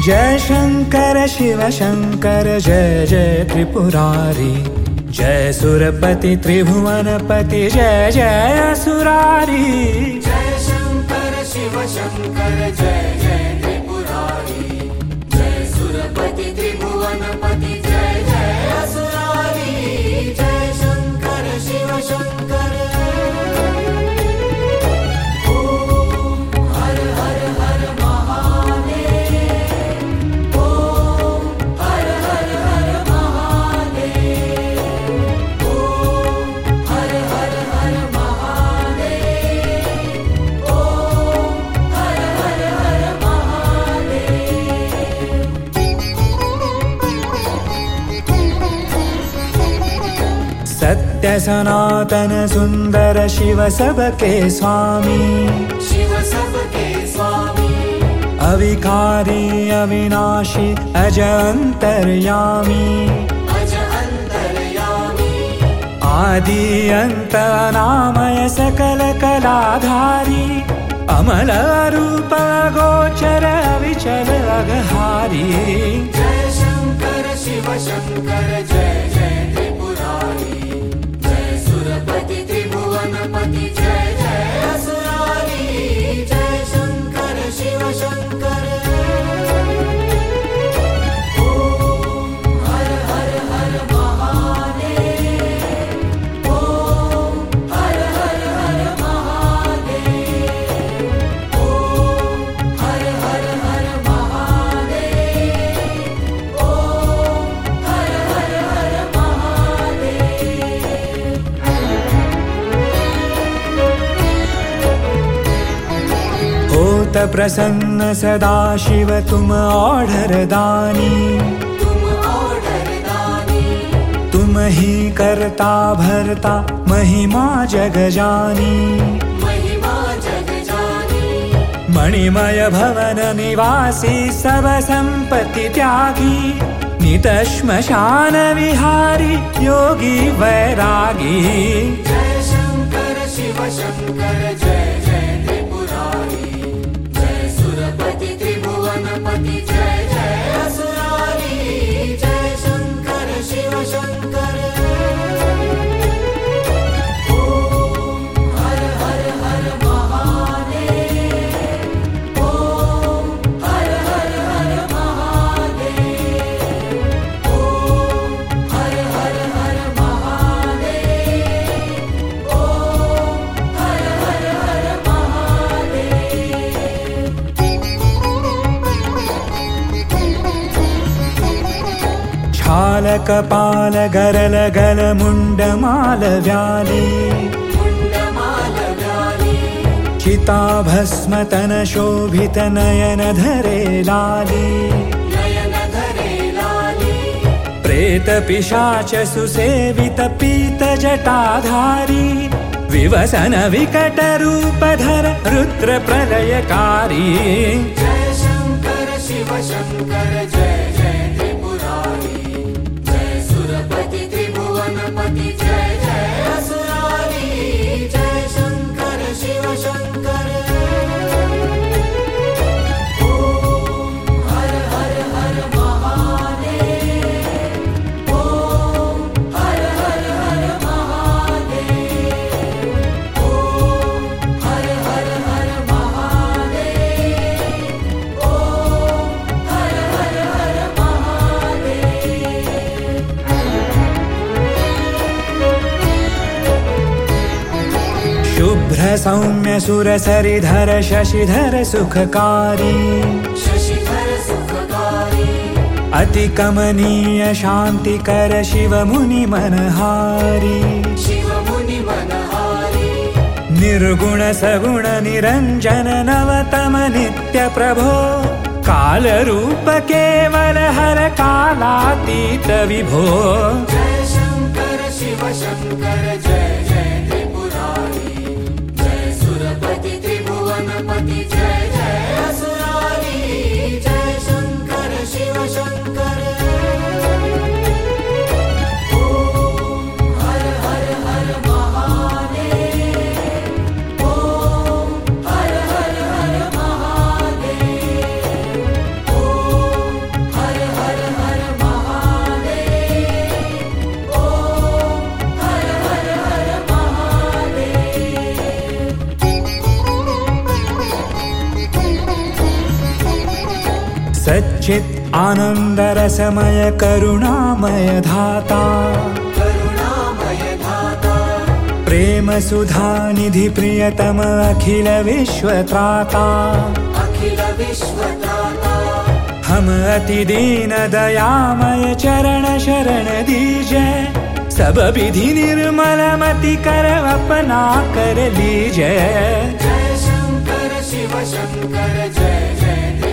जय शंकर शिव शंकर जय जय त्रिपुरारी, जय सुरपति त्रिभुवनपति जय जय असुरारी। जय शंकर शिव शंकर जय जय त्रिपुरारी, जय सुरपति त्रिभुवनपति जय जय असुरारी। जय शंकर शिव शंकर। सत्य सनातन सुंदर शिव सबके स्वामी, शिव सबके स्वामी। अविकारी अविनाशी अज अंतर्यामी, अज अंतर्यामी। आदि अंत अनामय सकल कलाधारी, अमल रूप गोचर अविचल अघहारी। जय शंकर शिव शंकर जय जय त्रिपुरारी, जय सुरपति त्रिभुवनपति जय जय असुरारी। जय शंकर शिव शंकर। ओम हर हर हर महादेव, ओम हर हर हर महादेव, ओम हर हर हर महादेव, ओम हर हर हर महादेव। होत प्रसन्न सदा शिव तुम ऑर्डर दानी, तुम ऑर्डर दानी। तुम ही करता भरता महिमा जग जानी। महिमा जग जानी। मणिमय भवन निवासी सब संपत्ति त्यागी, नित श्मशान विहारी योगी वैरागी। जय शंकर शिव शंकर जय जय त्रिपुरारी, जय सुरपति त्रिभुवनपति जय जय असुरारी। जय शंकर शिव शंकर। ओम हर हर हर महादेव, ओम हर हर हर महादेव, ओम हर हर हर महादेव, ओम हर हर हर महादेव। छाल कपाल गरल गल मुंड माल व्याली, मुंडमाल व्याली। चिता भस्म तन शोभित नयन धरे लाली। नयन धरे लाली। प्रेत पिशाच सुसेवित पीत जटाधारी, विवसन विकट रूप धर रुद्र प्रलयकारी। जय शंकर शिव शंकर जय जय त्रिपुरारी, जय सुरपति त्रिभुवनपति जय जय असुरारी। जय शंकर शिव शंकर। ओम हर हर हर महादेव, ओम हर हर हर महादेव, ओम हर हर हर महादेव, ओम हर हर हर महादेव। शुभ्र सौम्य सुर सरिधर शशिधर सुखकारी, शशिधर सुखकारी। अति कमनीय शांति कर शिव मुनि मनहारी। शिव मुनि मनहारी। निर्गुण सगुण निरंजन नवतम नित्य प्रभो, काल रूप केवल हर कालातीत विभो। जय शंकर शिव शंकर जय जय त्रिपुरारी, जय सुरपति त्रिभुवनपति जय जय असुरारी। जय शंकर शिव शंकर। ओम हर हर हर महादेव, ओम हर हर हर महादेव, ओम चित् आनंद रसमय करुणामय धाता, करुणामय धाता, प्रेम सुधा निधि प्रियतम अखिल विश्व त्राता, अखिल विश्व त्राता, हम अति दीन दयामय चरण शरण दीजै, सब विधि निर्मल मति कर अपना कर लीजै। जय शंकर शिव शंकर जय जय